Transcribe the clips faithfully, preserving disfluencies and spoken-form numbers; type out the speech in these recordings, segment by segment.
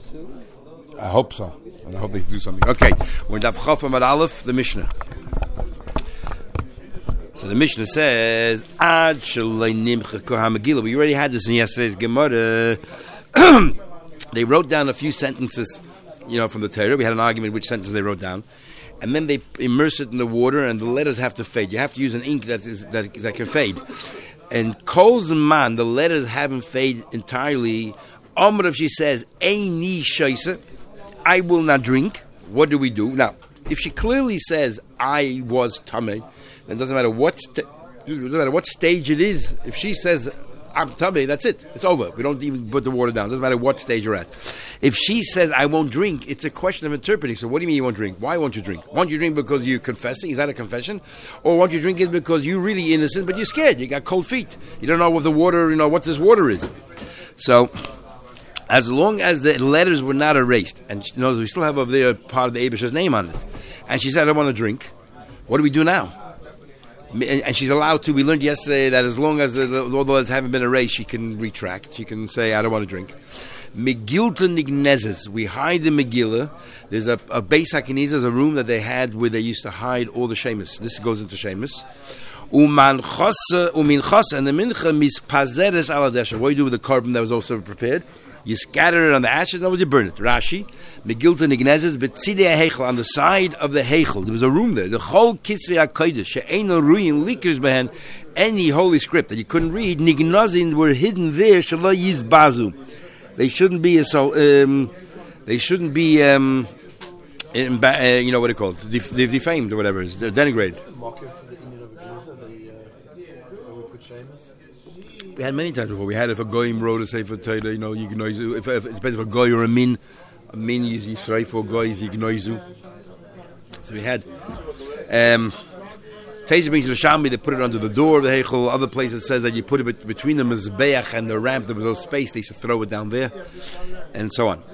I hope so. And I hope they do something. Okay, we're in Daf Chaf Amud Aleph, the Mishnah. So the Mishnah says, Ad shalei nimcha kor ha-Megillah. We already had this in yesterday's Gemara. They wrote down a few sentences, you know, from the Torah. We had an argument which sentences they wrote down. And then they immerse it in the water, and the letters have to fade. You have to use an ink that is that, that can fade. And Kol Zman, the letters haven't faded entirely. Amr, if she says, Eini shaisa, I will not drink. What do we do? Now, if she clearly says, I was tamei, then it doesn't matter what sta- it doesn't matter what stage it is. If she says, I'm tamei, that's it. It's over. We don't even put the water down. It doesn't matter what stage you're at. If she says, I won't drink, it's a question of interpreting. So what do you mean you won't drink? Why won't you drink? Won't you drink because you're confessing? Is that a confession? Or won't you drink it because you're really innocent, but you're scared? You got cold feet. You don't know what the water, you know, what this water is. So, as long as the letters were not erased, and you know, we still have over there part of the Abish's name on it, and she said, I don't want to drink, what do we do now? And she's allowed to, we learned yesterday that as long as the, the, all the letters haven't been erased, she can retract. She can say, I don't want to drink. Megilta Nignezes, we hide the Megillah. There's a, a Beis HaKnizah, a room that they had where they used to hide all the Shemus. This goes into Shemus. Uman Chosa, Umin Chosa, and the Mincha Mispazeres Aladesha. What do you do with the carbon that was also prepared? You scatter it on the ashes, and you burn it. Rashi, Megilta Nignezes, Betzidei HaHeichel, on the side of the Heichel. There was a room there. The whole Kitzvei HaKodesh, She'eino Ruyin Likers Behen, any holy script that you couldn't read, Nignozin were hidden there, Shalai Yizbazu. They shouldn't be so. Um, they shouldn't be. Um, in, uh, you know what it called? Def- defamed or whatever it is. They're denigrated. We had many times before. We had if a goyim wrote a sefer Torah, you know, yignoizu. If, if it depends if a goy or a min, a min is yisrael for goy is yignoizu. So we had. Um, Taser brings the Shami, they put it under the door of the Heichel. Other places says that you put it between the Mizbeach and the ramp. There was no space. They used to throw it down there, and so on.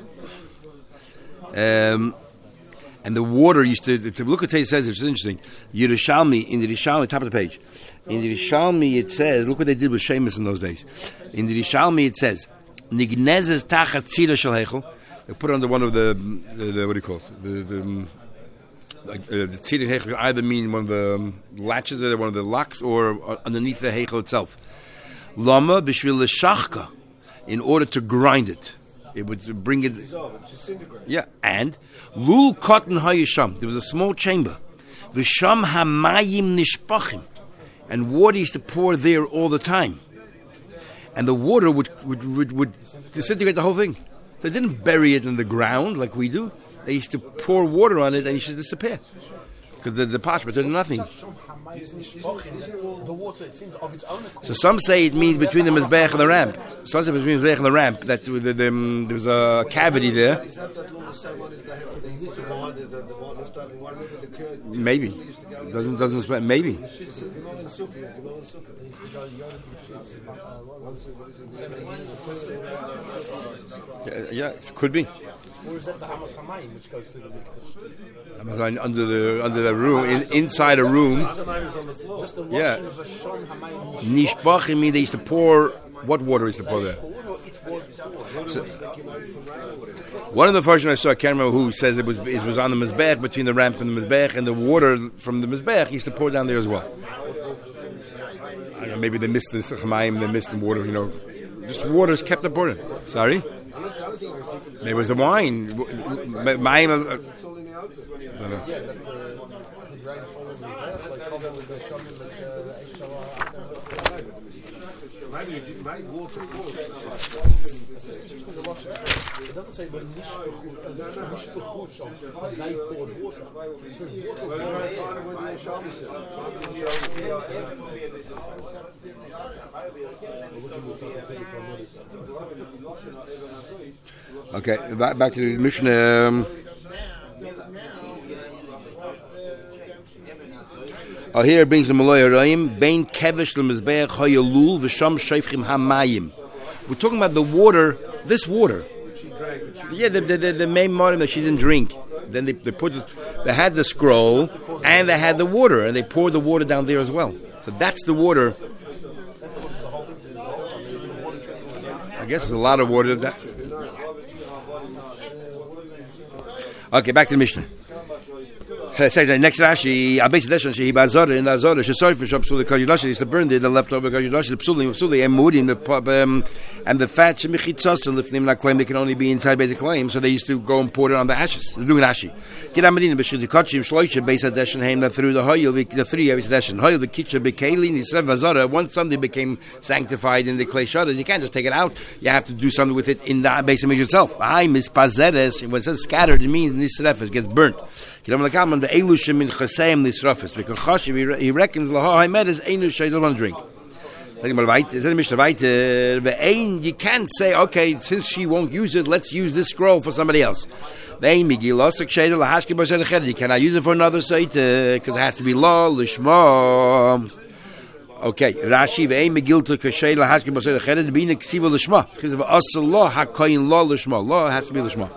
Um, and the water used to. to look at Taser says it's interesting. Yerushalmi in the Yerushalmi, top of the page. In the Yerushalmi it says, look what they did with Shemus in those days. In the Yerushalmi it says, Nignezes tachat tzira shel Heichel. They put it under one of the, the, the what do you call it? The, the Like, uh, the tzidin heichel either mean one of the um, latches or one of the locks or uh, underneath the heichel itself. Lama b'shvil l'shachka, in order to grind it, it would bring it. Yeah, and lul cotton hayisham. There was a small chamber. V'sham hamayim nishpachim, and water used to pour there all the time, and the water would would would, would disintegrate the whole thing. They didn't bury it in the ground like we do. They used to pour water on it and it should disappear. Because the, the parchment did nothing. So some say it means between the Mizbeach and the ramp. Some say between the Mizbeach and the ramp that the, the, the, um, there was a cavity there. Maybe. Doesn't doesn't spread. Maybe. Yeah, it could be. Or is that the Amos Hamayim which goes through the Mikdash? Amos under the under the room, in, inside a room. Yeah. Nishbachim mean they used to pour. What water used to pour there? So, one of the versions I saw, I can't remember who, says it was it was on the Mizbeach, between the ramp and the Mizbeach, and the water from the Mizbeach used to pour down there as well. I don't know, maybe they missed the Chamayim, they missed the water, you know. Just water's kept up pouring. Sorry? There was a wine. Mayim. Uh, It doesn't say when Nishbechush or they poured water. It says Okay, back, back to the Mishnah. Um, oh, here it brings the Malay Arayim. Bein kevish l'mizbeach hayalul v'sham shayfchim hamayim. We're talking about the water, this water. Yeah, the the, the, the main modern that she didn't drink. Then they, they put, it, they had the scroll and they had the water, and they poured the water down there as well. So that's the water. I guess there's a lot of water. That, Okay, back to the Mishnah. Uh, next Rashi, I basically that's she bazar in the azar. She sorry for shop psuli kajudash. It's the burn the leftover kajudash. The psuli psuli and moody in the um, and the fat shemichitzas and lifnim not claim they can only be inside basic claim. So they used to go and pour it on the ashes. They're doing Rashi. Get amadin b'shul the kachim shloisha base adeshin haim that through the hoyel the three of adeshin hoyel the kitcha bekeli nisrav bazar. Once something became sanctified in the clay shutters, you can't just take it out. You have to do something with it in the base image itself. I mispazeres. When it says scattered, it means nisrefes gets burnt. He reckons he laha hamed is einu she don't want to drink. You can't say, okay, since she won't use it, let's use this scroll for somebody else. You cannot use it for another site because it has to be law lishma. Okay, Rashi ve'ein megil to kashay lahashkim b'seder chered being ksiva lishma because of asal law hakoyin law lishma. Law has to be lishma.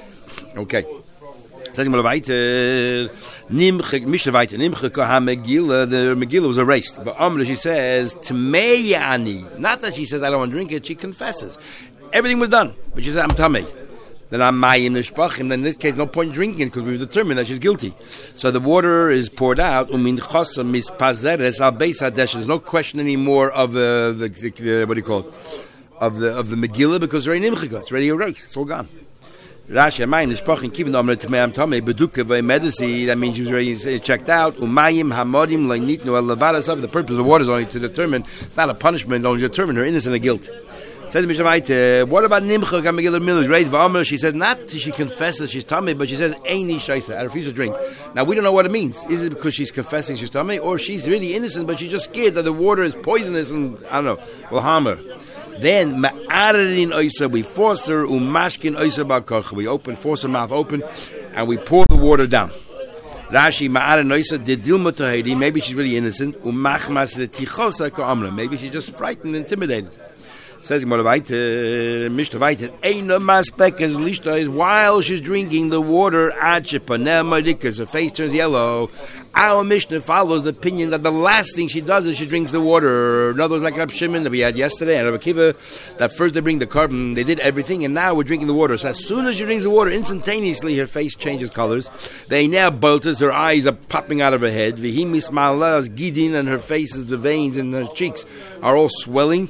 Okay. Sag mal weiter. Nimche, Mishnah weiter. Nimche koha Megillah. The Megillah was erased. But Amr, she says, Tmeyani. Not that she says, I don't want to drink it. She confesses. Everything was done. But she said, I'm Tamei. Then I'm Mayim Nishpachim. Then in this case, no point drinking it because we've determined that she's guilty. So the water is poured out. Umin chosa mispazeres al beis hadesh. There's no question anymore of uh, the, the, the, what do you call it? Of the, of the Megillah because it's already nimchika. It's already erased. It's all gone. Rashi, mine is spoken. Keeping the Tamei Tamei Beduka Medicine. That means she was already checked out. Umayim Hamodim Lainit No Elavadas. The purpose of the water is only to determine. It's not a punishment. Only to determine her innocence and guilt. Says Mishnah, what about Nimcha Gamegillah Miller's right? V'Amr, she says not she confesses she's Tamei, but she says Eini Shaisa. I refuse to drink. Now we don't know what it means. Is it because she's confessing she's Tamei, or she's really innocent, but she's just scared that the water is poisonous and I don't know. Will harm her. Then ma'arin oisa, we force her umashkin oisa ba'koch. We open, force her mouth open, and we pour the water down. Rashi ma'arin oisa didilma tahedi. Maybe she's really innocent. Umachmas tichosa ka'amra. Maybe she's just frightened, intimidated. Says Gemara weiter, Mishnah weiter. Eino maspek as lishta is while she's drinking the water. Ad shepaneh madikas, her face turns yellow. Our Mishnah follows the opinion that the last thing she does is she drinks the water. In other words, like Rab Shimon that we had yesterday, and Rab Akiva, that first they bring the carbon, they did everything, and now we're drinking the water. So as soon as she drinks the water, instantaneously her face changes colors. They now bolters, her eyes are popping out of her head. Vihimis ma'alas gidin, and her face is the veins in her cheeks are all swelling.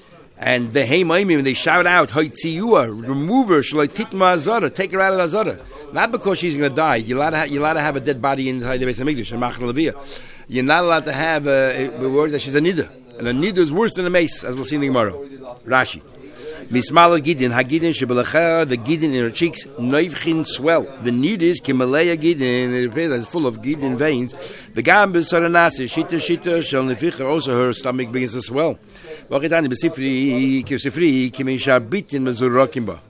And the Heimaimim, they shout out, Hoitziyua, remove her, Shalaititma Azara, take her out of the Azara. Not because she's going to die. You're allowed to, ha- you're allowed to have a dead body inside the Beis HaMikdash, and Machal Leviyah. You're not allowed to have a, a word that she's a Nida. And a Nida is worse than a mace, as we'll see in the Gemara. Rashi. Mismala Gidin, Hagidin, Shebelecha, the Gidin in her cheeks, Neivchin swell. The Nida is Kimalaya Gidin, it appears that it's full of Gidin veins. The Gam Besaranasi, Shita Shita, Shal Neficha, also her stomach begins to swell. Wakitani Besifri, Kisifri, Kimisha Bitin Mazurokimba.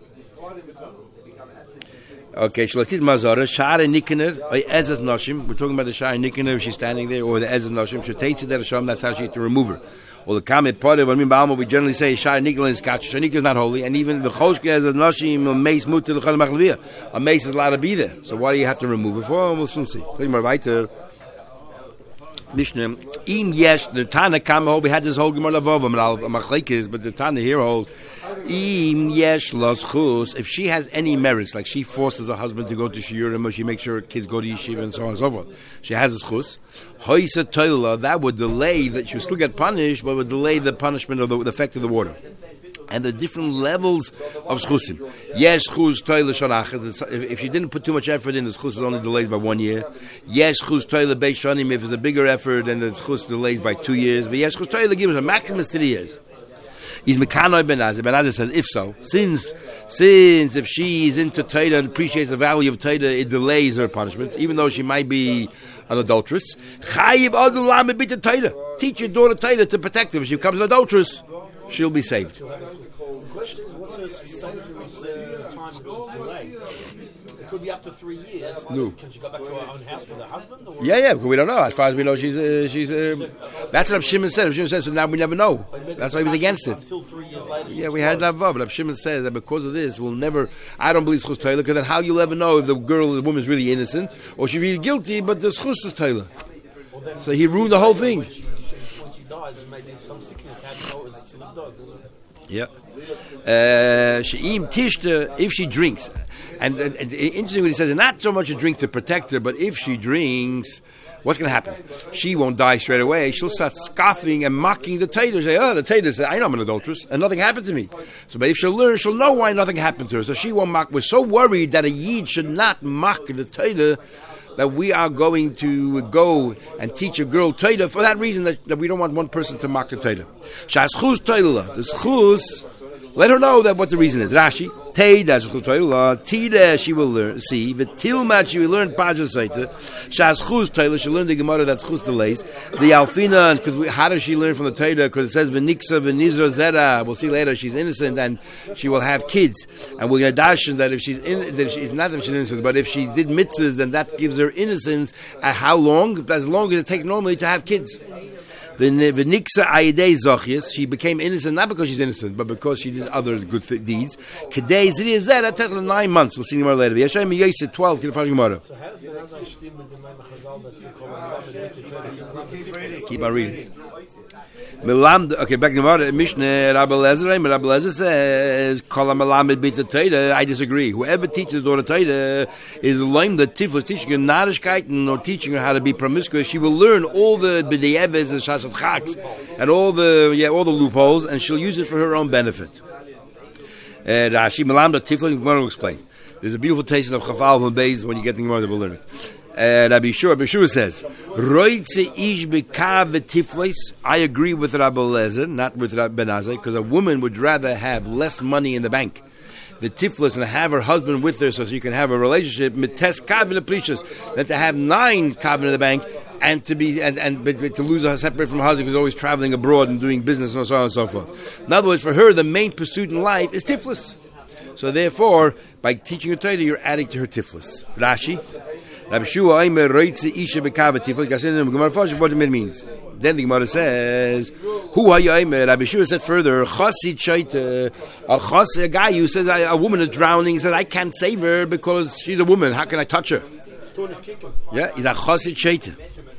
Okay, Shalatit Mazara, Shara Nikiner, or Ezaz Noshim. We're talking about the Shara Nikiner, if she's standing there, or the Ezaz Noshim. Shatates it at Hashem, that's how she had to remove her. Or the Kamet Potter, when we generally say Shara Nikiner is Kach. Shara Nikiner is not holy, and even the Choshke Ezaz Noshim, a mace Mutter, the Chalam Achleviyah. A mace is allowed to be there. So why do you have to remove it for? We'll soon see. Take more weiter. Mishnah, Im Yesh, the Tana Kama, we had this whole Gemara Lavavam, and Machlekes, but the Tana here holds, Im Yesh Los Chus, if she has any merits, like she forces her husband to go to Shiurim, or she makes sure her kids go to Yeshiva, and so on and so forth, she has a Chus, Hoisa Toila, that would delay, that she would still get punished, but would delay the punishment of the, the effect of the water. And the different levels of schusim. Yes, schus toile shonachet. If you didn't put too much effort in, the schus is only delayed by one year. Yes, schus toile beis shonim. If it's a bigger effort, then the schus delays by two years. But yes, schus toile gives a maximum three years. He's mekanoi ben Azir. Ben Azir says, if so, since since if she is into Torah and appreciates the value of Torah, it delays her punishment, even though she might be an adulteress. Chayiv adul lamed bita Torah. Teach your daughter Torah to protect her. If she becomes an adulteress, she'll be saved. Question is, what's her status in this uh, time of delay? It could be up to three years. No. Can she go back to her own house with her husband? Or Yeah, yeah, because we don't know. As far as we know, she's uh, she's. Uh, that's what Rab Shimon said. Rab Shimon says, so now we never know. That's why he was against it. Until three years later. Yeah, we had that vav. Rab Shimon says that because of this, we'll never. I don't believe schus Torah, because then how you'll ever know if the girl, the woman is really innocent, or she's really guilty, but the schus is Torah. Well, so he ruined the whole thing. When she, when she dies, maybe some sickness. How do you know it was still does? Yeah. Uh, She'im tishta, if she drinks. And, and, and interesting what he says, not so much a drink to protect her, but if she drinks, what's going to happen? She won't die straight away. She'll start scoffing and mocking the Tater. Say, oh, the Tater said, I know I'm an adulteress, and nothing happened to me. So, but if she'll learn, she'll know why nothing happened to her. So she won't mock. We're so worried that a Yid should not mock the Tater that we are going to go and teach a girl Tater for that reason that, that we don't want one person to mock the Tater. Shas chus Tater. The chus, let her know that what the reason is. Rashi. Teida shchus Taylor, Tida she will learn, see, V'tilmat she will learn Paja Saita, Shas chus Taylor, she learned the Gemara that's chus delays, the Alfina, because how does she learn from the Taylor? Because it says V'niksa V'nizra Zera, we'll see later she's innocent and she will have kids, and we're going to dash that if she's in, that she's not that she's innocent, but if she did mitzvahs, then that gives her innocence. At how long? As long as it takes normally to have kids. V'niksa ayidei zochias, she became innocent not because she's innocent, but because she did other good th- deeds. Kedei ziri zeh, that took nine months. We'll see Gemara later. Yeshay miyoseh twelve. Can you find Gemara? So how does Benazai stim with the Maimon Chazal that they call it? Keep on reading. Melamd, okay, back to Gemara. Mishnah Rabbi Lezer, but Rabbi Lezer says, "Kol ha'melamed b'ta Torah." I disagree. Whoever teaches daughter Torah is lame the tiflis, teaching her narishkeiten or teaching her how to be promiscuous. She will learn all the b'di'evets and shasat chaks and all the yeah all the loopholes, and she'll use it for her own benefit. Uh, Rashi Melamd the tiflis. Gemara will explain. There's a beautiful taste of chafal from Beis when you get the Gemara to learn it. Uh, Rabbi Shua, Rabbi Shua says, "Roitze ish bekav v'tiflis." I agree with Rabbi Lezer, not with Rabbi Benazai, because a woman would rather have less money in the bank, the tiflis, and have her husband with her, so she can have a relationship mites kav v'neprishas, than to have nine kav in the bank and to be and and but, but to lose her separate from her husband because always traveling abroad and doing business and so on and so forth. In other words, for her, the main pursuit in life is tiflis. So therefore, by teaching her Torah, you're adding to her tiflis. Rashi. Rabbi Shua, I'm a roitze isha bekav tiflis. I said in the Gemara, what it means. Then the Gemara says, "Who are you?" Rabbi Shua said further, "Chassid shaita, a chas, a guy who says a woman is drowning. He says I can't save her because she's a woman. How can I touch her?" Yeah, he's a chassid shaita.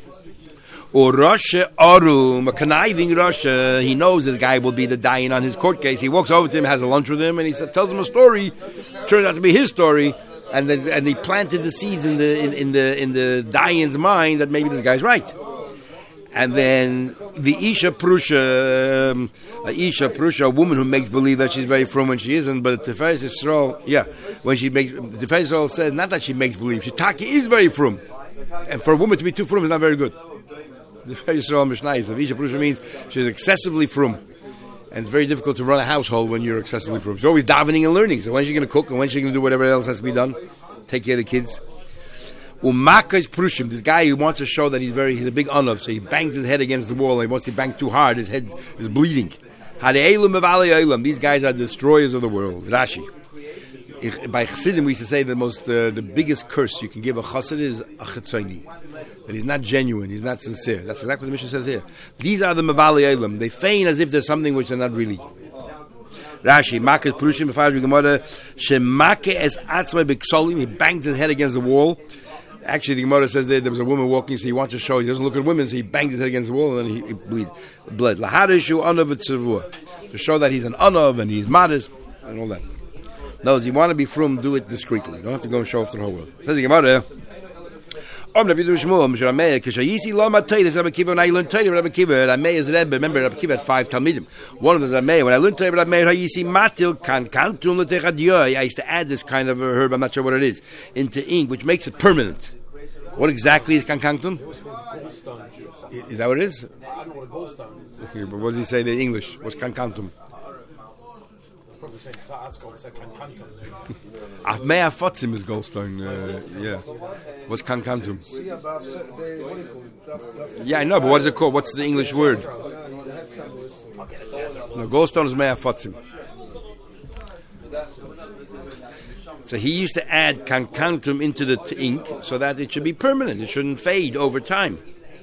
Or Rasha Arum, a conniving Rasha. He knows this guy will be the dying on his court case. He walks over to him, has a lunch with him, and he says, tells him a story. Turns out to be his story. And then, and he planted the seeds in the in, in the in the Dayan's mind that maybe this guy's right. And then the Isha Prusha, um, a Isha Prusha, a woman who makes believe that she's very frum when she isn't, but the Tiferes Yisrael, yeah, when she makes, the Tiferes Yisrael says not that she makes believe, she Taki is very frum, and for a woman to be too frum is not very good. The Tiferes Yisrael Mishnah is, Isha Prusha means she's excessively frum. And it's very difficult to run a household when you're excessively frum. She's always davening and learning. So when's she going to cook and when's she going to do whatever else has to be done? Take care of the kids. Umaka is prushim. This guy who wants to show that he's very he's a big anav, so he bangs his head against the wall. And once he bangs too hard, his head is bleeding. These guys are destroyers of the world. Rashi. By Chassidim, we used to say the most uh, the biggest curse you can give a chassid is a chetzoni. That he's not genuine, he's not sincere. That's exactly what the Mishnah says here. These are the mavali elam. They feign as if there's something which they're not really. Rashi, Makas Purushim, B'Fajr Gemara, Shemake es atzmai b'ksolim. He bangs his head against the wall. Actually, the Gemara says there, there was a woman walking, so he wants to show, he doesn't look at women, so he bangs his head against the wall, and then he, he bleed, bled. Laharishu anav etzavua. To show that he's an anav, and he's modest, and all that. No, if you want to be frum, do it discreetly. You don't have to go and show off to the whole world. Says the Gemara, Om Rabbi Shmuel, Mishra Meir, Kishayisi Lama Torah, Rabbi Kiva, when I learned Torah, Rabbi Kiva, Rabbi Meir is Rebbe. Remember, Rabbi Kiva had five Talmidim. One of them is Rabbi Meir. When I learned Torah, Rabbi Meir, Hayisi Matil, Kan Kantum, Letechadyoy. I used to add this kind of a herb, I'm not sure what it is, into ink, which makes it permanent. What exactly is Kan Kantum? Is that what it is? I don't know what a goldstone is. Okay, but what does he say in English? What's Kan Kantum? Probably saying that's called Kan Kantum. Mea Fotzim is goldstone, uh, yeah. What's Kan Kantum? Yeah, I know, but what is it called? What's the English word? No, goldstone is Mea Fotzim. So he used to add Kan Kantum into the t- ink so that it should be permanent. It shouldn't fade over time.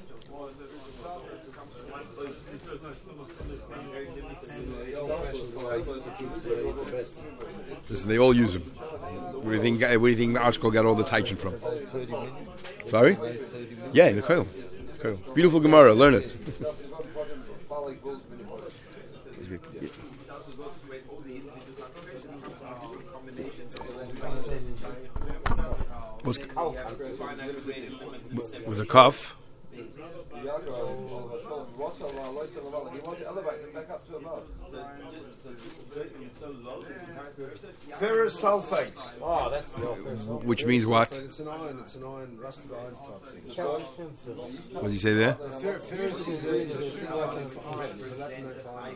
Listen, they all use them. Where do you think? Where do you think Arshkol got all the taichin from? Sorry? Yeah, in the Koil. Koil. Beautiful Gemara. Learn it. Was, with a cough. Ferrous sulfate. Oh, that's the old ferrous sulfate. Which means what? It's an iron. It's an iron, rusted iron type thing. What does he say there? Fer- ferrous is a, is a thing like a iron. So that no fire.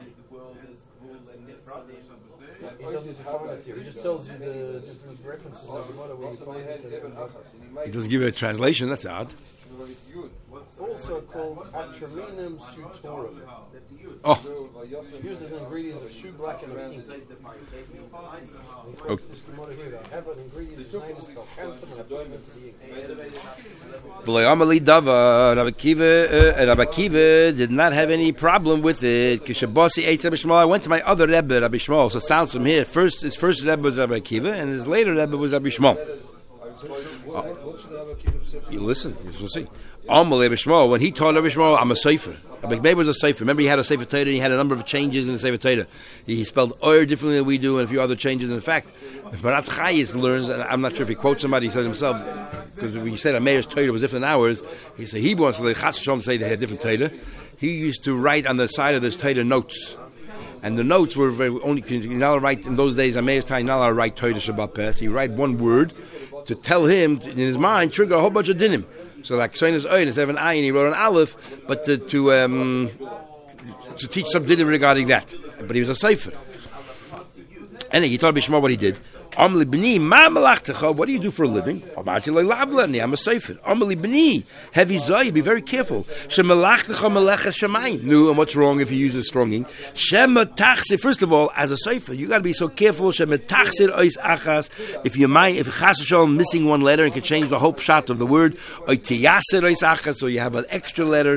He doesn't define it here. He just tells you the different references of the model where you find it. He doesn't give you a translation. That's odd. Also called atraminum sutorum. Oh. Used as an ingredient of shoe black and ink. Okay. This commodity here, I have an ingredient whose name is calcanthum and I put it into the ink. V'loyamali dava, Rabbi Akiva, uh, Rabbi Akiva did not have any problem with it. Kishabasi ate Rabbi Shmuel. I went to my other Rebbe, Rabbi Shmuel. So it sounds from here. First, his first Rebbe was Rabbi Akiva, and his later Rebbe was Rabbi Shmuel. Oh. You listen, you'll see. Amalei Rabbi Shmuel, when he told Rabbi Shmuel, I'm a sefer. Rabbi Meir was a sefer. Remember, he had a sefer Torah, and he had a number of changes in the sefer Torah. He spelled oyer differently than we do, and a few other changes. And in fact, Baratz Chayis learns, and I'm not sure if he quotes somebody, he says himself, because we said a Meir's Torah was different than ours. He said he wants to let Chas Shalom say they had different Torah. He used to write on the side of this Torah notes. And the notes were very, only, you're not allowed to write, in those days, a Meir's time, you're not allowed to write Torah Shabbat Pes. He write one word to tell him, in his mind, trigger a whole bunch of dinim. So like Soina's Oin, instead of an ayin, he wrote an aleph, but to to, um, to teach some dinim regarding that. But he was a sefer. Anyway, he told Bishma what he did. What do you do for a living? I'm a sefer. Heavy zoy, be very careful. No, and what's wrong if you use a strong ink? First of all, as a sefer, you got to be so careful. If you might, if Chas Shalom missing one letter and can change the whole shot of the word, so you have an extra letter.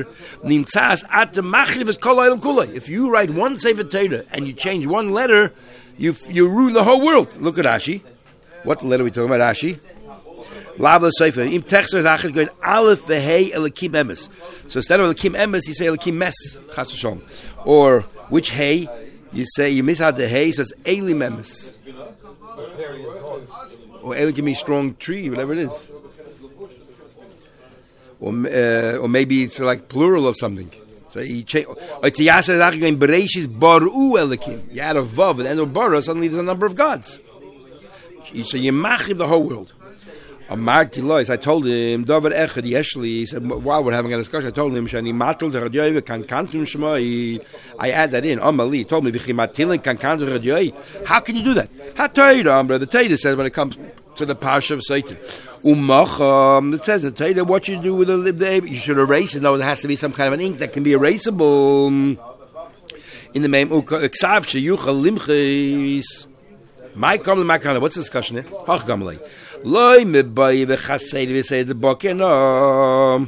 If you write one sefer Torah and you change one letter, You you ruin the whole world. Look at Rashi. What letter are we talking about, Rashi? Lavla Sefer. Im Texas Achid going Aleph v'Hei Elikim Emes. So instead of Elikim Emes, you say Elikim Mes Chas V'Shalom. Or which Hey? You say you miss out the Hey. So it's Elim Emes. Or Elikim means strong tree, whatever it is. Or uh, or maybe it's like plural of something. So he changed. You add a vav at the end of bara, suddenly there's a number of gods. So you machiv the whole world. Amarti lois. I told him David Echad Yeshli. He said while we're having a discussion, I told him Shani matul teradyoy kan kantum shema. I add that in. Amali he told me v'chimatilin kan kantum teradyoy. How can you do that? Ha'Torah, brother. The Torah says when it comes to the parsha of Satan. Umacham, it says in the Torah what you do with the lib you should erase it. No, there has to be some kind of an ink that can be erasable. In the name Uksav sheyuchal limchis. My comment, my comment. What's the discussion here? Hach gamalei. Loi mebayi v'chasei v'sei the bokenam.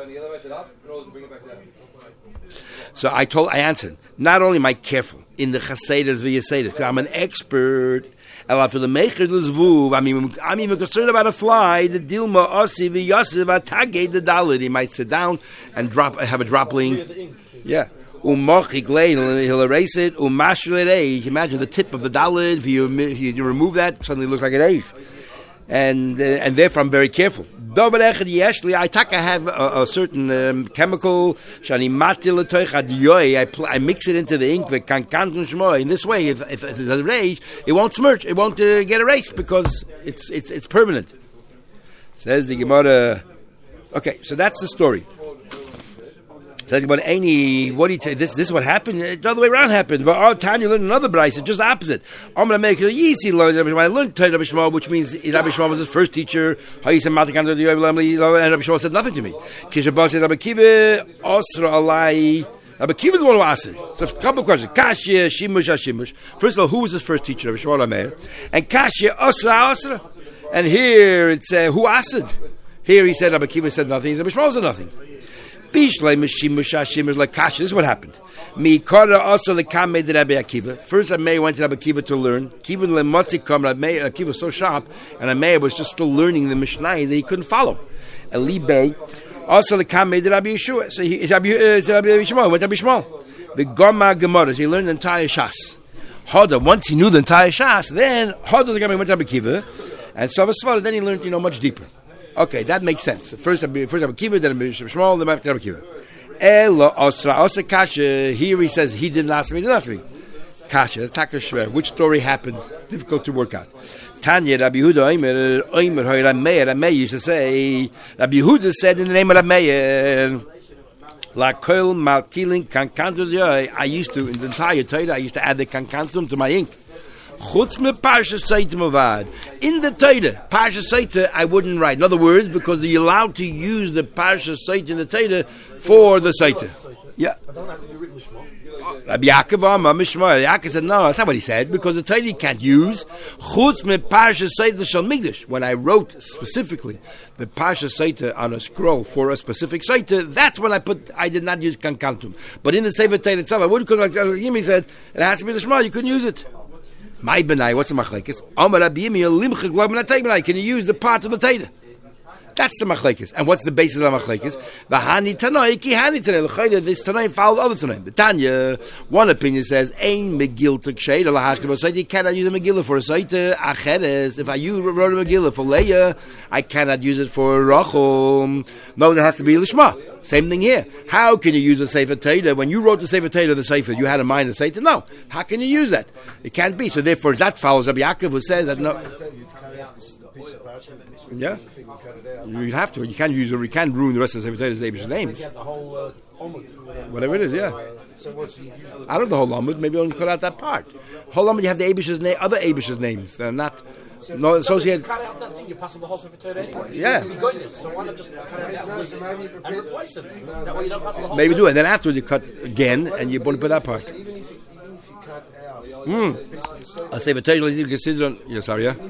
So I told, I answered. Not only am I careful in the chasedas v'yeseidas, because I'm an expert. I mean, I'm even concerned about a fly. The dilma osi v'yasiv atagei the dalit. He might sit down and drop, have a droppling. Yeah. Umachik lei, he'll erase it. Umashulei. Imagine the tip of the dalit. If you, if you remove that, suddenly it looks like an eish. And uh, and therefore I'm very careful. I take I have a, a certain um, chemical. I, pl- I mix it into the ink. In this way, if, if, if it's a rage, it won't smudge. It won't uh, get erased because it's it's it's permanent. Says the Gemara. Okay, so that's the story. Says about any, what do you tell? This this is what happened. The other way around happened. Our Tanya learned another brayso, just the opposite. I'm going to make it easy. I learned Torah Rabbi Shmuel, which means Rabbi Shmuel was his first teacher. And Rabbi Shmuel said nothing to me. Kishabah said Rabbi Kiva Osra Alai. Rabbi Kiva is the one who asked it. So a couple of questions. Kashya Shimush Hashimush. First of all, who was his first teacher? Rabbi Shmuel Ameir. And Kashya Osra Osra. And here it's uh, who asked it. Here he said Rabbi Kiva said nothing. Rabbi Shmuel said nothing. This is what happened. First, Rabbi went to Rabbi Akiva to learn. Rabbi Akiva was so sharp, and Rabbi was just still learning the Mishnah that he couldn't follow. Elibei also the Kamei did Rabbi Yeshua. So he Rabbi Yishmael went to Rabbi Yishmael. The Goma Gemara. He learned the entire Shas. Hoda. Once he knew the entire Shas, then Hoda the Kamei went to Rabbi Akiva. And so then he learned, you know, much deeper. Okay, that makes sense. First, first Rabbi Akiva, then Rabbi Shmuel, then Rabbi Akiva. Elo osra osa kasha. Here he says he didn't ask me, he didn't ask me. Kasha, attack shver. Which story happened? Difficult to work out. Tanya, Rabbi Yehuda, Omer, Omer, Rabbi Meir, Rabbi Meir used to say, Rabbi Yehuda said in the name of Rabbi Meir, La Kol Maltilin Kankantum. I used to, in the entire Torah, I used to add the Kankantum to my ink. Chutz me Parsha Seita Mavad. In the Torah, Parsha Seita, I wouldn't write. In other words, because you're allowed to use the Parsha Seita in the Torah for the Seita. Yeah. I don't have to be written Lishma. Rabbi Yaakov Amar Mishmar. Yaakov said, no, that's not what he said, because the Torah can't use Chutz me Parsha Seita Shal Migdash. When I wrote specifically the Parsha Seita on a scroll for a specific Seita, that's when I put, I did not use Kankantum. But in the Sefer Torah itself, I wouldn't, because like Yimi said, it has to be the Shema, you couldn't use it. My benai, what's the machlekes? Amar Rabbi Yimi, limchik lo benatay benai. Can you use the part of the Torah? That's the machlekes. And what's the basis of the machlekes? V'hani tanoi ki hani tanoi. L'chayda, this tanoi followed other tanoi. But Tanya, one opinion says, ein megil to ksheid, or lahashka b'sayt, you cannot use a megillah for a sayt. Acheres, if I wrote a megillah for Leah, I cannot use it for Rachel. No, there has to be Lishma. Same thing here. How can you use a Sefer Torah? When you wrote the Sefer Torah, the Sefer, you had in mind a Sefer? No. How can you use that? It can't be. So therefore, that follows Rabbi Yaakov, who says that no. Yeah. You have to. You can't use it. You can't ruin the rest of the Sefer Torah's Abish's names. Whatever it is, yeah. I don't know the whole Amud. Maybe only cut out that part. Whole Amud, you have the Abish's name, other Abish's names. They're not. So no associated. Cut out that thing. You're passing the whole Sefer Torah anyway. Yeah. So why not just cut it out and replace it? That way you don't pass the whole. Maybe do it. And then afterwards you cut again, and you won't put that part. Even if you, even if you cut out Mm. I'll say, but Torah is considered on. Yeah, sorry, yeah.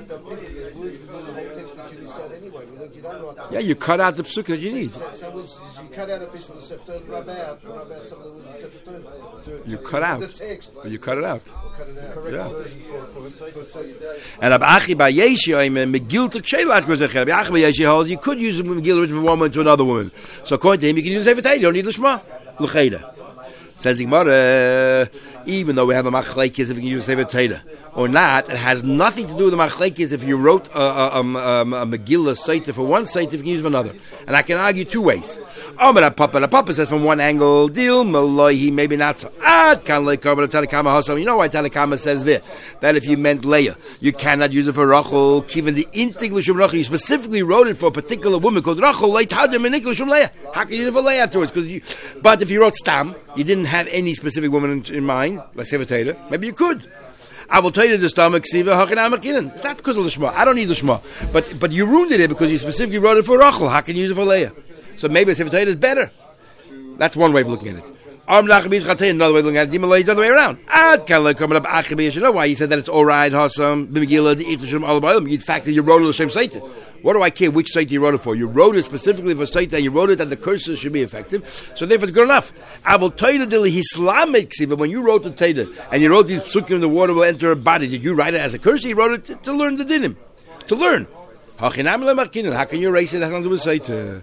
Yeah, you cut out the psuk that you need. So, so you cut out a piece from the Sefer Torah, rub out, rub out some of the words of the Sefer Torah. You cut out. The text. You cut it out. Cut it out. Yeah. And Rabbi Achi Bar Yeshi, I mean, Megillah to Kshelas goes ahead. Rabbi Achi Bar Yeshi holds you could use a Megillah written from one woman to another woman. So according to him, you can use Sefer Torah. You don't need Lishma. L'cheda. Says the Gemara, even though we have a machlekes if you can use Sefer Torah or not, it has nothing to do with the machlekes if you wrote a, a, a, a, a Megillah Seita for one Seita, if you can use for another. And I can argue two ways. Oh, but Papa, the Papa says from one angle, deal Maloi, maybe not so. Ad kan leikar, but Tanakama Hasam. You know why Tanakama says there that if you meant Leah, you cannot use it for Rachel. Given the English of Rachel, you specifically wrote it for a particular woman called Rachel. Leit Hadim in English from Leah. How can you use it for Leah afterwards? Because you, but if you wrote Stam, you didn't have any specific woman in, in mind, like Sefer Torah, maybe you could. I will tell you the stomach siva hakanamakinan. It's not because of the shema. I don't need the shema, but but you ruined it because you specifically wrote it for Rachel. How can you use it for Leah? So maybe Sefer Torah is better. That's one way of looking at it. Another way of looking at it, the other way around. You know why he said that it's all right, Hassam, B'Megillah, the Ichtushim, all about the fact that you wrote it the same Saita. What do I care which Saita you wrote it for? You wrote it specifically for Saita, and you wrote it that the curses should be effective, so therefore it's good enough. I will tell you the Islamic, but when you wrote the Taita, and you wrote these psukim, the water will enter a body, did you write it as a curse? You wrote it to, to learn the dinim. To learn. How can you erase it? That's not to do with Saita.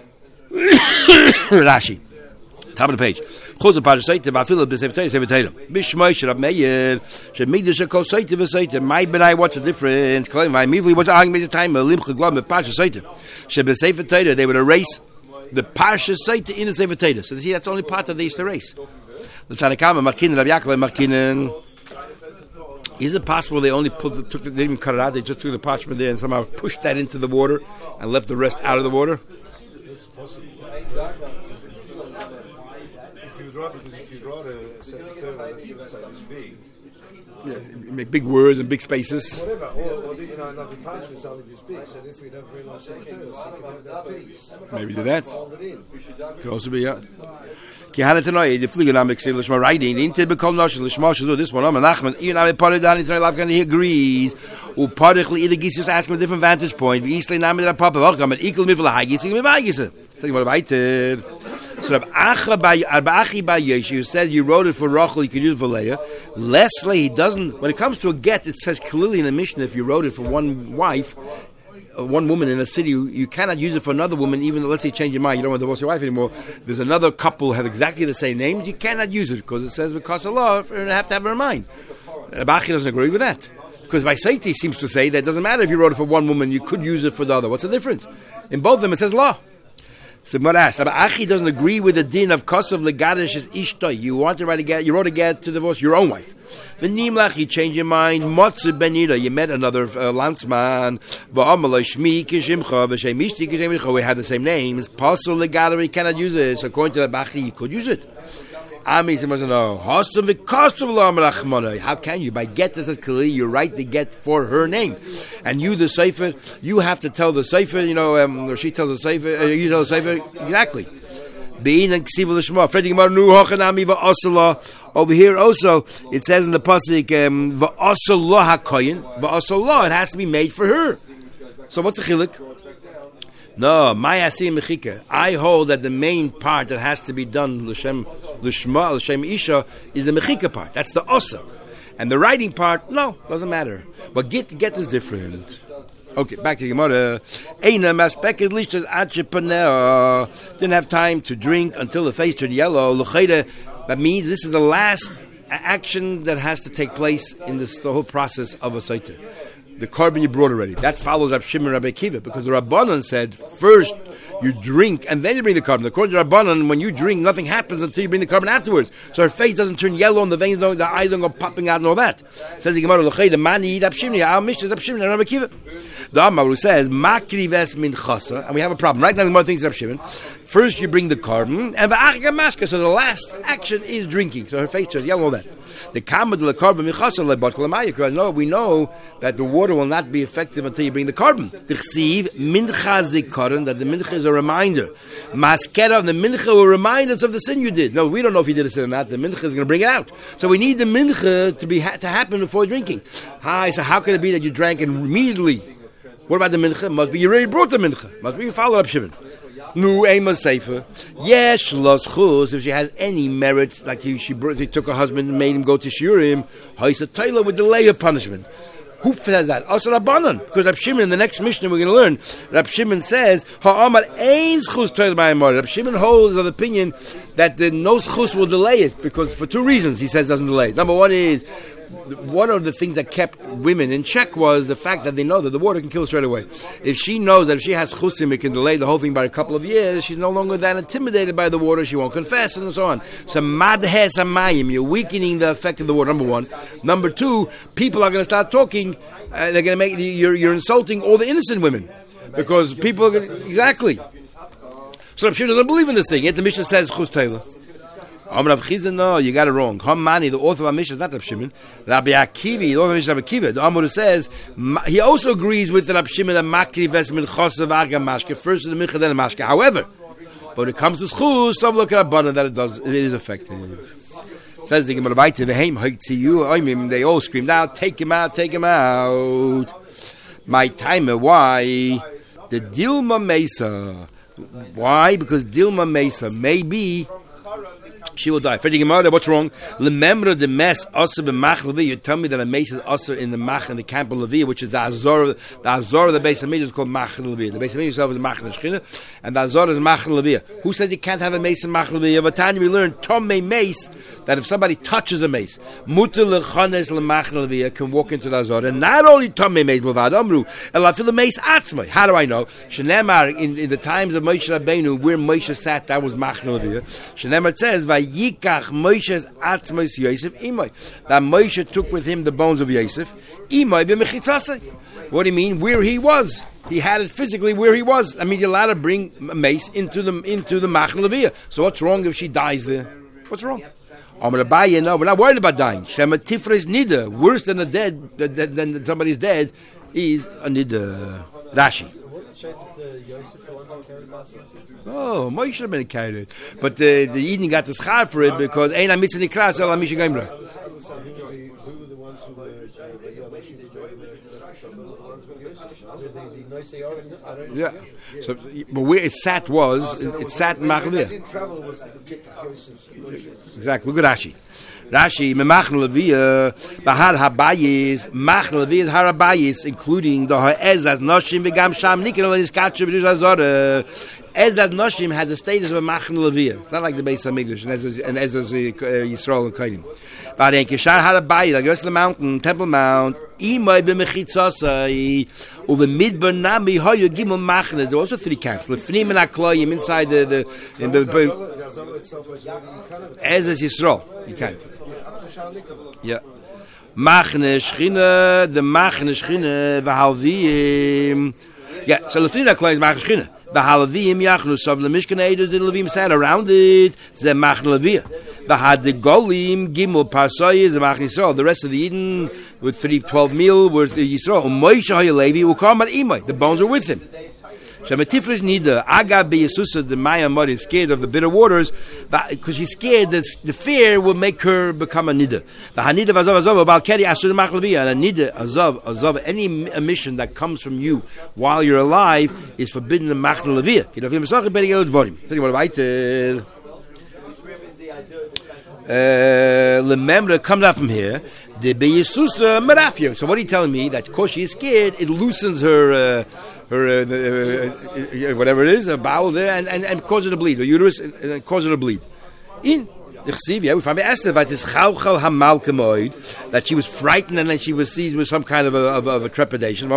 Rashi. Top of the page. Chuzah Parsha Seita v'afilu b'Sefer Torah Sefer Torah. B'Shmoi Shel Meir she'migdash shekol Seita v'Seita. My benai, what's the difference? Claim my immediately what's the argument of time? Lim chaglam b'Parsha Seita. She'b'Sefer Torah they would erase the Parsha Seita in the Sefer Torah. So see, that's the only part that they used to erase. The Tanakama Markinen Rabbi Yaakov Markinen. Is it possible they only pulled, the, took the, they didn't even cut it out? They just took the parchment there and somehow pushed that into the water and left the rest out of the water? Because if you wrote a Sefer Torah that shouldn't say this big, yeah, you make big words and big spaces. Whatever, or, or you know, another parchment is only this big, so if we don't have very long Sefer Torah, so you can have that piece. Maybe do that. Fold it in. Could also be, yeah. Ki had it tonight. The fliegen ksiv lishma writing. Inte bekol nosh lishma should do this one. Am Nachman. Even I parted down into life. He agrees. U partically either gets just asking a different vantage point. We easily name that Papa. Welcome. But equal me for the high. Gets me by gets. Think about it. So Rabbi Achi Bar Yeshi, who says you wrote it for Rachel, you could use it for Leah. Leslie, he doesn't. When it comes to a get, it says clearly in the Mishnah, if you wrote it for one wife, uh, one woman in a city, you, you cannot use it for another woman, even though, let's say you change your mind, you don't want to divorce your wife anymore. There's another couple have exactly the same names, you cannot use it because it says because of law, you have to have her in mind. Rabbi Achi doesn't agree with that. Because by Saiti seems to say that it doesn't matter if you wrote it for one woman, you could use it for the other. What's the difference? In both of them, it says law. So Gemara asks, but Achi doesn't agree with the din of Kosav Legadish is Ishtoi. You want to write a get, you wrote a get to divorce your own wife. V'nimlach, you change your mind. Motze Benida, you met another uh, landsman. V'amalai Shmi Kishimcha, V'shem Ishti Kishimcha, we had the same names. Pasal Legadish, you cannot use it. So according to the Bachi, you could use it. Ami says, no. How can you? By get that says Kali, you write the get for her name. And you, the Sefer, you have to tell the Sefer, you know, um, or she tells the Sefer, uh, you tell the Sefer, exactly. Over here also, it says in the Pasuk, um, it has to be made for her. So what's the chilik? No, Mayasi Mechika. I hold that the main part that has to be done, L'Shem L'Shma, L'Shem Isha, is the Mechika part. That's the Osa. And the writing part, no, doesn't matter. But get get is different. Okay, back to the Gemara. Eina Maspeket Lishtas Achipaneh. Didn't have time to drink until the face turned yellow. L'Chayda. That means this is the last action that has to take place in this the whole process of a Saita. The carbon you brought already. That follows Rab Shimon and Rabbi Akiva, because the Rabbanan said, first you drink and then you bring the carbon. According to Rabbanan, when you drink, nothing happens until you bring the carbon afterwards. So her face doesn't turn yellow and the veins don't, the eyes don't go popping out and all that. Says the Gemara, the mani eat Rab Shimon, our Mishnah is Rab Shimon and Rabbi Akiva. The Amar says, makri ves min chasa, and we have a problem. Right now the Gemara thinks Rab Shimon. First you bring the carbon, and v'achga mashka, so the last action is drinking. So her face turns yellow, all that. The kamad le carbon michasa le bat klamayik. No, we know that the water will not be effective until you bring the carbon. The chsiv mincha zikaron, that the mincha is a reminder. Maskera, the mincha will remind us of the sin you did. No, we don't know if you did a sin or not. The mincha is going to bring it out. So we need the mincha to be ha- to happen before drinking. Hi, so how can it be that you drank and immediately? What about the mincha? Must be you already brought the mincha. Must be you followed up Shimon. Nu ema seifer. Yes, los chus. If she has any merit, like he, she, brought, he took her husband and made him go to shiurim, ha'isa Taylor would delay her punishment. Who says that? Also Rabbanan, because Rab Shimon in the next Mishnah we're going to learn. Rab Shimon says ha'amar ein chus Taylor b'ayimar. Rab Shimon holds of the opinion that the no chus will delay it because for two reasons he says doesn't delay it. Number one is, one of the things that kept women in check was the fact that they know that the water can kill straight away. If she knows that if she has chusim, it can delay the whole thing by a couple of years, she's no longer that intimidated by the water, she won't confess, and so on. So madhes amayim, you're weakening the effect of the water, number one. Number two, people are going to start talking, uh, they're going to make, you're, you're insulting all the innocent women. Because people are going to, exactly. So Rav Shimon doesn't believe in this thing, yet the Mishnah says chus Taylor. Rav Chizan, no, you got it wrong. Hamani, the author of our Mishnah, is not Rav Shimon. Rabbi Akiva, the author of Mishnah, Rabbi Akiva. The Amor says he also agrees with the Rav Shimon that Makri ves min chosav agam mashke. First is the mincha, then the mashke. However, when it comes to schus, some look at Rabbanan that it does, it is effective. Says the Gemara, they all screamed out, take him out, take him out. My timer, why? The Dilma Mesa. Why? Because Dilma Mesa may be. She will die. Freddy Gemara, what's wrong? Remember the mess also in Mach Levi. You tell me that a mace is also in the Mach in the camp of Levi, which is the Azor. The Azor of the base of Midrash is called Mach Levi. The base of Midrash itself is Mach Neshchina, and the Azor is Mach Levi. Who says you can't have a mace in Mach Levi? Of a time we learned Tomei mace that if somebody touches a mace, Mutar lechanes lemach Levi can walk into the Azor, and not only Tomei mace b'vad Amru, elafil the mace atzmai. How do I know? Shenemar in, in the times of Moshe Rabbeinu, where Moshe sat, that was Mach Levi. Shenemar says by Yikach Moshe's Atzmos Yosef Imai. That Moshe took with him the bones of Yosef. Imai b'mechitzasei. What do you mean? Where he was. He had it physically where he was. I mean, you're allowed to bring a mace into the into the Mach Leviah. So what's wrong if she dies there? What's wrong? Amar Abaye, no, we're not worried about dying. Shema Tifres Nida. Worse than a dead, than, than somebody's dead, is a Nida. Rashi. Oh, Moshe should have been carried it. But uh, the Eden got the schar for it because Ein HaMitzvah Nikras El HaMisha Gaimra. Yeah. So, but where it sat was, it, it sat in Machleviah. Exactly. Look at Rashi. Rashi, Memach Leviah, Bahar Habayis, Mach Leviah Har Habayis, including the Ha'ez as Noshim V'Gam Sham Nikin Al Niskatcha B'Dush Hazorah. Ezra Noshim had the status of a Machan Leviyah. It's not like the Beis HaMikdash and Ezra's, and Ezra's uh, Yisrael and Kainim. But in Kishar had a bay, like the rest of the mountain, Temple Mount, Imay b'mechitzasai, uve midbar nami hoyu gimel machnes. There were also three camps. Lefnim and Akloyim inside the the. In the Ezra's Yisrael, you can't. Yeah. Machne Shchina, the Machne Shchina, v'halviyim. Yeah, so Lefnim and Akloyim is Machne Shchina. The Halavim Yachnus of the Mishkan Eidos, the Levim sat around it, the Machne Leviyah. The Had the Golim, Gimel Parsoy, the Machne Yisrael. The rest of the Eden, with three, twelve meal, were the Yisrael. Moshe HaYalevi, will come at Imai. The bones are with him. Shematifris Nida, Agab Beyesusa, the Maya Mud is scared of the bitter waters, because she's scared that the fear will make her become a Nida. The Hanida Azov Azov, about Keri Asur Mach Leviyah, and a Nida Azov Azov, any emission that comes from you while you're alive is forbidden in Mach Leviyah. Kidavim Mesach, Beri Yelod Vorim. Tell you what about it. Lememra comes out from here. The Beyesusa Marafia. So what are you telling me? That because she is scared, it loosens her. Uh, her uh, uh, uh, whatever it is, a bowel there, and, and, and cause her to bleed, or uterus, and, and cause her to bleed. In yeah, we find Esther that is chalchal hamalkamoid, that she was frightened and then she was seized with some kind of a, of, of a trepidation.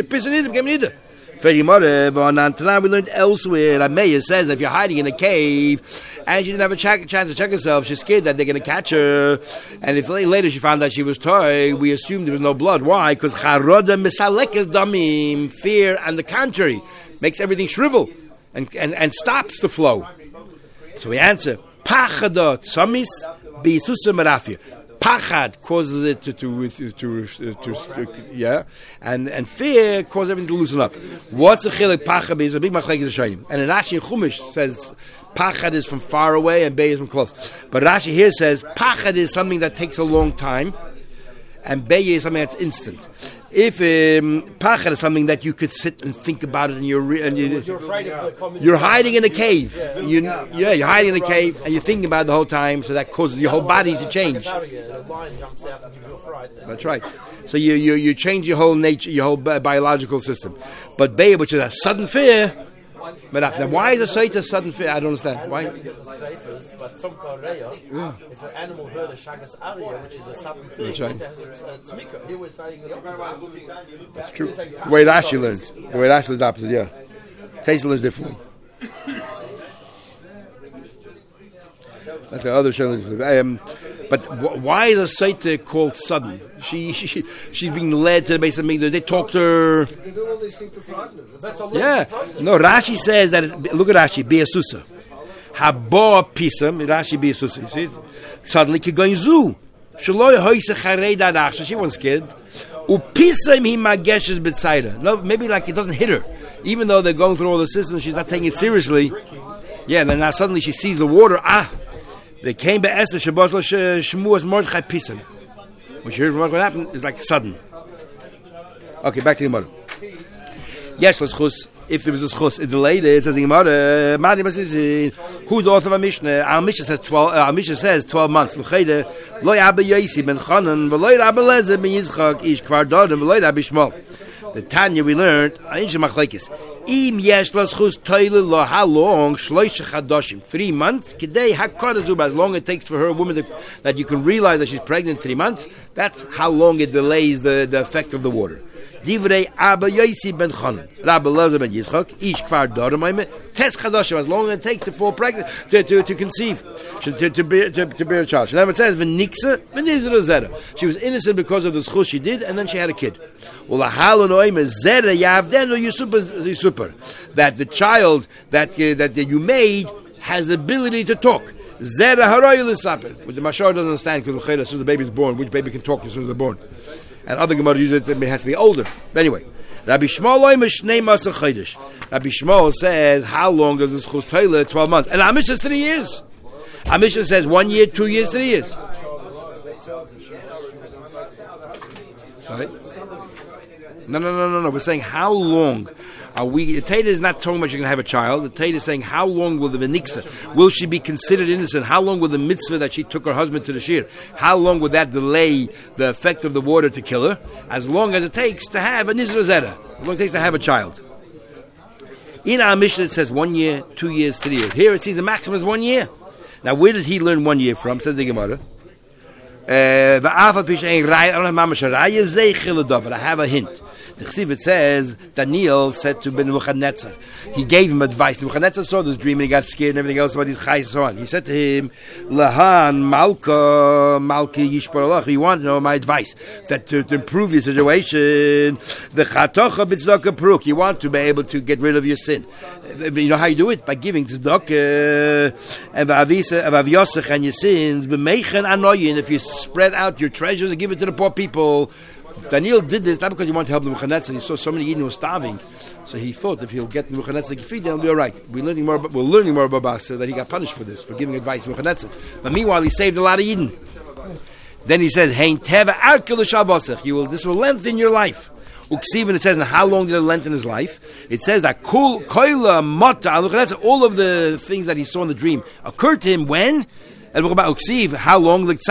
We learned elsewhere that Meir says that if you're hiding in a cave and she didn't have a ch- chance to check herself, she's scared that they're going to catch her. And if later she found that she was toy, we assumed there was no blood. Why? Because charoda misalekes damim, fear, and the contrary, makes everything shrivel and, and, and stops the flow. So we answer, pachadot samis bisusa marafia. Pachad causes it to, to, to, to, to, to yeah, and and fear causes everything to loosen up. What's a chilik pachad is a big machlekes Rishonim, and in Rashi Chumash says pachad is from far away and bay is from close. But Rashi here says pachad is something that takes a long time, and bay is something that's instant. If um, pachad is something that you could sit and think about it, and you're re- and you, you're afraid of the you're hiding in a cave. Yeah. You, yeah, you're hiding in a cave, and you're thinking about it the whole time. So that causes your whole body to change. That's right. So you you you change your whole nature, your whole bi- biological system. But bay, which is a sudden fear. But now, why is a sight a sudden fear? I don't understand. Why? But some koreya, if an animal heard a shagas aria, which is a sudden thing, right. it has a tzmika. Here we're saying that's true. The way Rashi learns, the way Rashi learns the opposite. Yeah, Taisa learns differently. That's the other challenge. Um, but w- why is a sight called sudden? She, she she's being led to the base of Migdash. They talk to her. They do all these things to frighten her. Yeah. No, Rashi says that. It, look at Rashi. Be'asusa. Habo pisam. Rashi be'asusa. You see? Suddenly, kigoin zu. Shaloi hoise charei dadach. She wasn't scared. Upisam hi mageshes b'tzayra. No, maybe like it doesn't hit her, even though they're going through all the systems. She's not taking it seriously. Yeah. And then now suddenly she sees the water. Ah. They came by Esther Shabbos Shmuas Mordechai Pisam. Which here's what happened is like sudden. Okay, back to the Gemara. Yes, let's chus. If there was a chus, it delayed it. It says the Gemara. Who's the author of our Mishnah? Our Mishnah says twelve. Our Mishnah says twelve months. L'chayde loy Abba Yosi ben Chanan v'loy Abba Lezer ben Yizchak ish kvar Dodim v'loy Abba Shmuel. The Tanya we learned. Ancient machlekes. Im yesh l'schus toile lo how long shloisha chadoshim three months kidei hakarazuba as long it takes for her a woman to, that you can realize that she's pregnant three months. That's how long it delays the, the effect of the water. Divrei Abba Yosi ben Chanan, Rabbi Lezer ben Yizchak, ish kvar dorim tes chadoshim as long as it takes to fall pregnant to to, to conceive to to, to, bear, to to bear a child. Now it says v'niksa v'nizra zera. She was innocent because of the schus she did, and then she had a kid. Well, a halon oim zera yavdenu yusuper yusuper that the child that uh, that you made has the ability to talk. Zera haroy l'saper. But the Mashar doesn't understand because as soon as the baby is born, which baby can talk as soon as they're born. And other Gemara use it, it has to be older. But anyway, Rabbi Shmuel Rabbi Shmuel says, how long does this chus toile? twelve months. And Amish says three years. Amish says one year, two years, three years. Right? No, no, no, no, no. We're saying how long are we? The Taita is not talking about you're going to have a child. The Taita is saying how long will the v'niksa, will she be considered innocent? How long will the mitzvah that she took her husband to the shir, how long would that delay the effect of the water to kill her? As long as it takes to have a nizra zera. As long as it takes to have a child. In our Mishnah, it says one year, two years, three years. Here it says the maximum is one year. Now, where does he learn one year from? Says the Gemara. Uh, I don't have mamash raya, but I have a hint. The Chsiv, it says, Daniel said to Ben Nebuchadnezzar, he gave him advice. Nebuchadnezzar saw this dream and he got scared and everything else about his chayes and so on. He said to him, Lahan, Malka, Malki, Yishbar Allah, you want to know my advice, that to, to improve your situation, the Chatocha b'tzedakah peruk, you want to be able to get rid of your sin. You know how you do it? By giving tzedakah, and v'aviyosech and your sins, b'meichen anoyin, if you spread out your treasures and give it to the poor people. Daniel did this not because he wanted to help Nebuchadnezzar. He saw so many Yidden who were starving, so he thought if he'll get Nebuchadnezzar to feed them, he'll be all right. We're learning more. About, we're learning more about Basra that he got punished for this, for giving advice to Nebuchadnezzar. But meanwhile, he saved a lot of Yidden. Then he said, "Hein teva arkel shalvasach." You will. This will lengthen your life. Uksiv, and it says, "And how long did it lengthen his life?" It says that kol koila mata Nebuchadnezzar. All of the things that he saw in the dream occurred to him when. And we're about Uksiv, how long? At,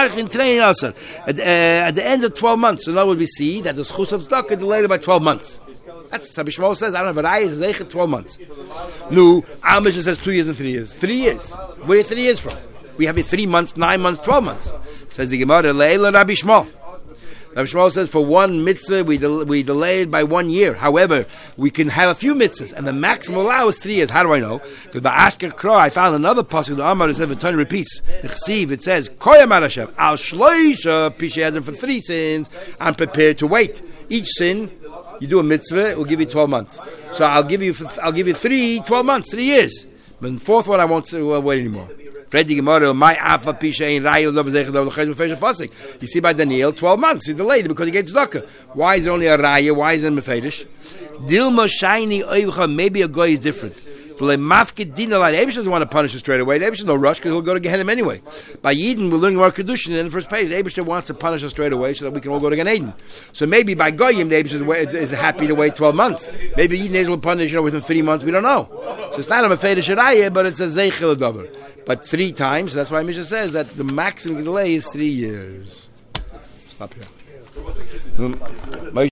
uh, at the end of twelve months. So now we see that the Schus of Tzedakah delayed by twelve months. That's what Rabbi Shmuel says. I don't know, but I is Zeichet twelve months. No, our Mishnah says two years and three years. Three years. Where are three years from? We have it three months, nine months, twelve months. Says the Gemara, Leila Rabbi Shmuel. Rabbi Shmuel says for one mitzvah we del- we delayed by one year. However, we can have a few mitzvahs, and the maximum allow is three years. How do I know? Because by Ashker Kro, I found another pasuk. The Amar says, the Torah repeats. The Chsiv, it says, Koyam Hashem al shloisha pishayadim, for three sins. I'm prepared to wait. Each sin, you do a mitzvah, it will give you twelve months. So I'll give you, I'll give you three, twelve months, three years. But the fourth one, I won't uh, wait anymore. My afa pisha in rayil dov zeh dov lechayz mefesh pasik. You see by Daniel, twelve months he delayed because he gave tzedakah. Why is it only a raya? Why is it mefedish? Dilma shiny oivcha. Maybe a guy is different. The Abish doesn't want to punish him straight away. The Abish is no rush because he'll go to Gan Eden anyway. By Yidden, we're learning our Kedushin in the first page. The Abish wants to punish us straight away so that we can all go to Gan Eden. So maybe by Goyim, the Abish is, is happy to wait twelve months. Maybe Yidden will punish you know, within three months. We don't know. So it's not a Mefedah Shirayah, but it's a Zeichel Dover. But three times, so that's why Mishnah says that the maximum delay is three years. Stop here.